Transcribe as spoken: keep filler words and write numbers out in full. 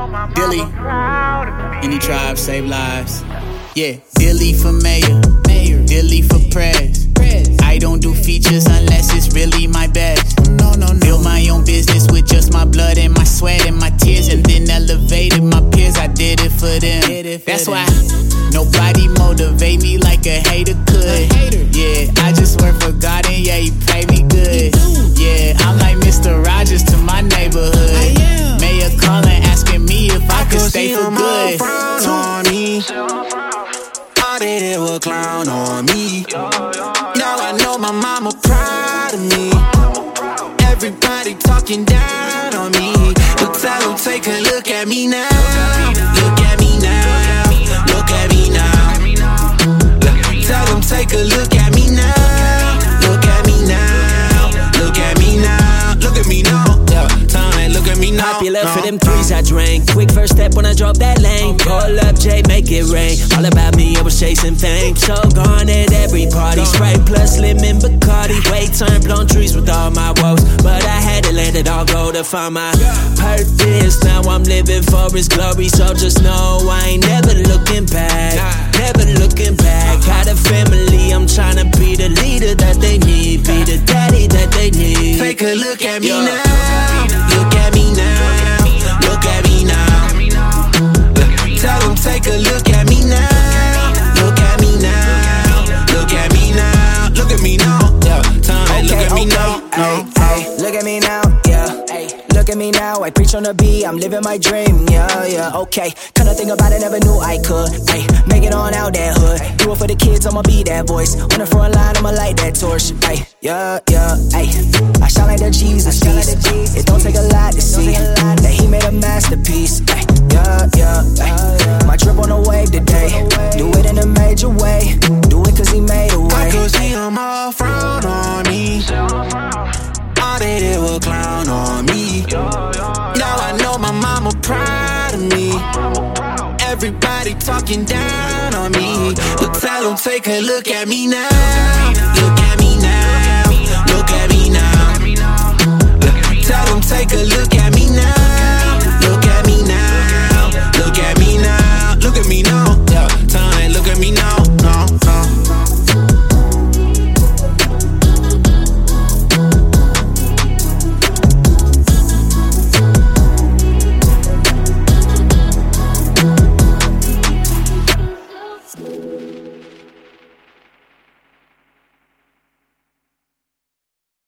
Dilly, any tribe save lives. Yeah, Dilly for mayor, mayor. Dilly for press. I don't do features unless it's really my best. No, no, no. Build my own business with just my blood and my sweat and my tears, and then elevated my peers. I did it for them. That's why nobody motivate me like a hater could. Yeah, I just work for God and yeah, he pay me good. Yeah, I'm like Mister Rogers to my neighborhood. Mayor calling asking me if I could stay for good. On me. All they did was clown on me. Now I know my mama proud of me. Everybody talking down on me, but tell them take a look at me now. Look at me now. Look at me now. Look, tell them take a look at me now. Look at me now. Look at me now. Look at me now. Yeah, tell them look at me now. Popular for them threes I drank. Quick first step when I drove that lane. Pull up, Jay, make it rain. All about me, I was chasing fame. So gone at every party. Sprite plus lemon Bacardi. Wait, turn blown trees with all my woes, but I had to let it all go to find my purpose. Now I'm living for his glory, so just know I ain't never looking back. Never looking back. Got a family, I'm trying to be the leader that they need. Be the daddy that they need. Take a look at me now. Look at me now. Look at me now. Look, tell them take a look at me now. Look at me now. Look at me now. Look at me now. Yeah, tell them look at me now. Ay, ay, look at me now. Yeah. Ay, look at me now. I preach on the beat. I'm living my dream. Yeah, yeah. Okay. Kinda think about it. Never knew I could. Ay, make it on out that hood. Do it for the kids. I'ma be that voice. On the front line. I'ma light that torch. Ay, yeah, yeah. Ay, I shine like the Jesus piece. It don't take a lot to see that he made a masterpiece. Ay, yeah, yeah. Ay, my trip on the wave today. Do it in a major way. Do it 'cause he made a way. I could see him all frown on me. All they did was clown on me. Now I know my mama proud of me. Everybody talking down on me, but tell them take a look at me now. Look at me now. Look at me now.